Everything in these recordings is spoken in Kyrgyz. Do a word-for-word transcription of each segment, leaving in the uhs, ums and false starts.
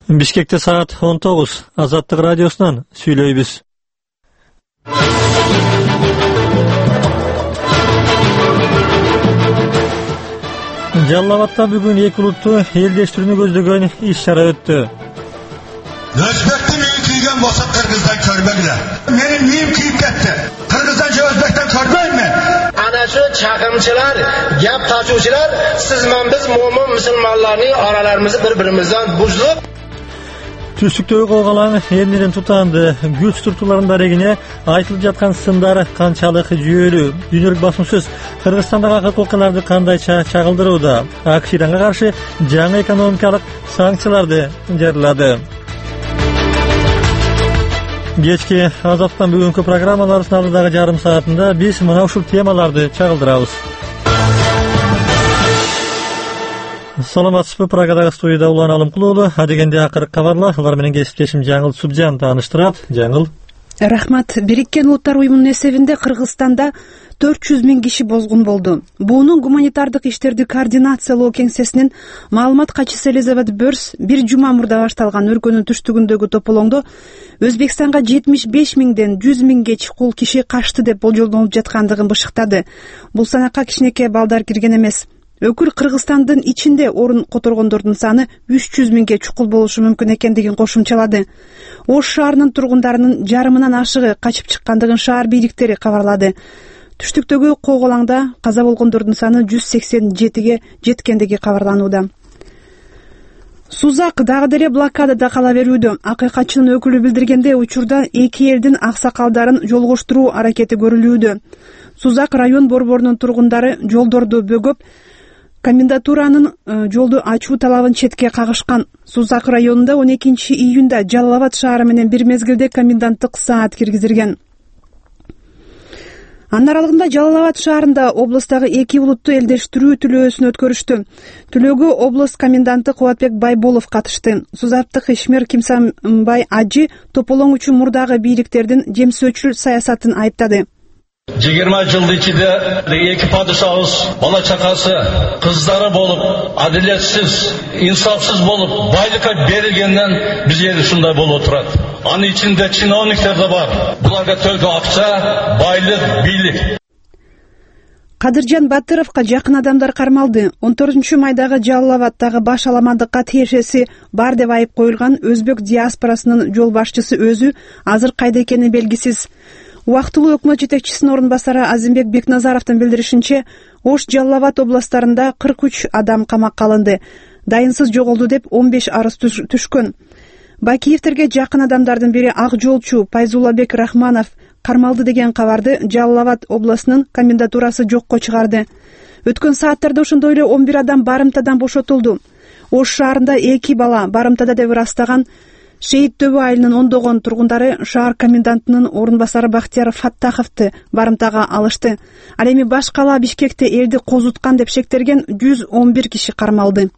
Бишкекте саат он тогуз. Азаттык радиосунан сүйлөйбүз. Жалал Абадта бүгүн эки улуттуу элдештирүүнү көздөгөн иш-чара өттү. Özbek'ten iyi kıygan olsa Kırgız'dan körmekler. Benim neyim kıyıp gitti? Kırgız'dan şey Özbek'ten körmeyim mi? Ana şu çakımçılar, yap taşıcılar, siz ben biz mumun Müslümanlarını aralarımızı birbirimizden buzlup Түштүктөгү колгалаң эмнеден тутанды? Күч туртууларынын дарегине айтылып жаткан сындар канчалык жүйөлүү? Дүйнөлүк басым сөз Кыргызстандагы акыркы окуяларды кандайча чагылдырууда? АКШ Иранга каршы жаңы экономикалык санкцияларды жарыялады. Кечки Азаттан бүгүнкү программаларыбыздын алдыдагы жарым саатында биз мына ушул темаларды чагылдырабыз. Саламатсызбы, Прагадагы студияда Улан Алымкулуулу, адегенде акыркы кабарлар, алар менен кесиптешим Жаңыл Субжан тааныштырат. Жаңыл. Рахмат. Бириккен Улуттар уюмунун эсебинде Кыргызстанда төрт жүз миң киши бозгун болду. Буунун гуманитардык иштерди координациялоо кеңсесинин маалымат катчысы Элизабет Бёрс бир жума мурда башталган өлкөнүн түштүгүндөгү тополоңдо Өзбекстанга жетимиш беш миңден жүз миңге чукул киши качты деп болжолдонуп жаткандыгын бышыктады. Бул санакка кичинекей балдар кирген эмес. Өкүл Кыргызстандын ичинде орун которгондордун саны үч жүз миңге чукул болушу мүмкүн экендигин кошумчалады. Ош шаарынын тургундарынын жарымынан ашыгы качып чыккандыгын шаар бийликтери кабарлады. Түштүктөгү коголаңда каза болгондордун саны жүз сексен жетиге жеткендиги кабарланууда. Сузак дагы деле блокадада кала берүүдө. Акыйкатчынын өкүлү билдиргенде, учурда эки элдин аксакалдарын жолгоштуруу аракети көрүлүүдө. Сузак район борборунун тургундары жолдорду бөгөп, комендатуранын жолду ачуу талабын четке кагышкан. Сузак районунда он экинчи июнда Жалал Абад шаары менен бир мезгилде коменданттык саат киргизилген. Анын аралыгында Жалал Абад шаарында облустагы эки улуттуу элдештирүү түлөөсүн өткөрүштү. Түлөөгө облус коменданты Кубатбек Байболов катышты. Сузаптык ишмер Кимсанбай Ажы тополоң үчүн мурдагы бийликтердин жемсөөчүл саясатын айыптады. жыйырма жылдын ичинде эки падышабыз бала чакасы кыздары болуп, адилетсиз, инсафсыз болуп, байлыкка берилгенден биз эл ушундай болуп турат. Анын ичинде чиновниктер да бар. Буларга төлкө акча, байлык, бийлик. Кадыржан Батыровго жакын адамдар кармалды. он төртүнчү майдагы Жалал Абадтагы баш аламандыкка тиешеси бар деп айып коюлган өзбек диаспорасынын жол башчысы өзү азыр кайда экени белгисиз. Убактылуу өкмөт жетекчисинин орун басары Азимбек Бекназаровдун билдиришинче, Ош, Жалал Абад областтарында кырк үч адам камакка алынды. Дайынсыз жоголду деп он беш арыз түшкөн. Бакиевтерге жакын адамдардын бири ак жолчу Пайзуллабек Рахманов кармалды деген кабарды Жалал Абад областынын комендатурасы жокко чыгарды. Өткөн сааттарда ошондой эле он бир адам барымтадан бошотулду. Ош шаарында эки бала барымтада деп ырастаган Шейит Төбө айылынын ондогон тургундары шаар комендантынын орун басары Бактияр Фаттаховду барымтага алышты. Ал эми баш кала Бишкекте элди козуткан деп шектелген жүз он бир киши кармалды.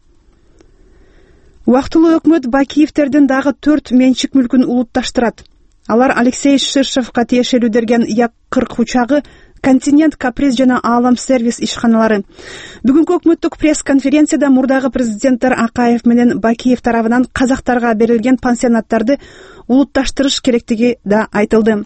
Убактылуу өкмөт Бакиевтердин дагы төрт менчик мүлкүн улутташтырат. Алар Алексей Ширшевго тиешелүү деген Як кырк учагы, Континент, Каприз жана Аалам сервис ишканалары. Бүгүнкү өкмөттүк пресс-конференцияда мурдагы президенттер Акаев менен Бакиев тарабынан казактарга берилген пансионаттарды улутташтырыш керектиги да айтылды.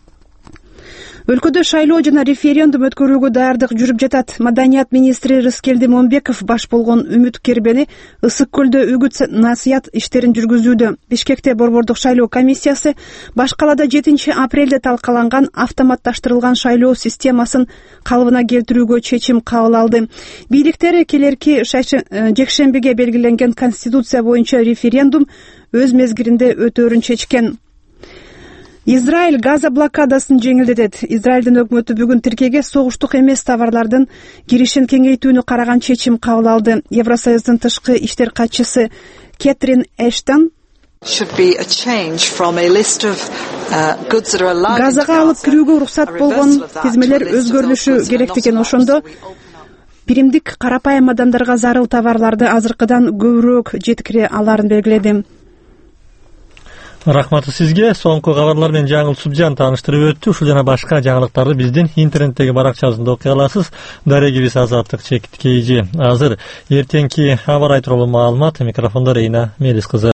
Өлкөдө шайлоо жана референдум өткөрүүгө даярдык жүрүп жатат. Маданият министри Рыскелди Момбеков баш болгон үмүткербени Ысык көлдө үгүт насыят иштерин жүргүзүүдө. Бишкекте борбордук шайлоо комиссиясы баш калада жетинчи апрелде талкаланган автоматташтырылган шайлоо системасын калыбына келтирүүгө чечим кабыл алды. Бийликтер келерки жекшембиге белгиленген конституция боюнча референдум өз мезгилинде өтөөрүн чечкен. Израиль Газа блокадасын жеңилдетет. Израилдин өкмөтү бүгүн Тиркияге согуштук эмес товарлардын киришин кеңейтүүнү караган чечим кабыл алды. Евросоюздун тышкы иштер катчысы Кэтрин Эштон Газага алып кирүүгө уруксат болгон тизмелер өзгөрүлүшү керек деген ошондо биримдик карапайым адамдарга зарыл товарларды азыркыдан көбүрөөк жеткире аларын белгиледи. Рахматы сизге. Соңку кабарлар менен Жаңыл Субжан тааныштырып өттү. Ушул жана башка жаңылыктарды биздин интернеттеги баракчабызда окуй аласыз. Дарегибиз Азаттык чекит кейжи. Азыр эртеңки аба ырайы тууралуу маалымат. Микрофондо Рейна Мелис кызы.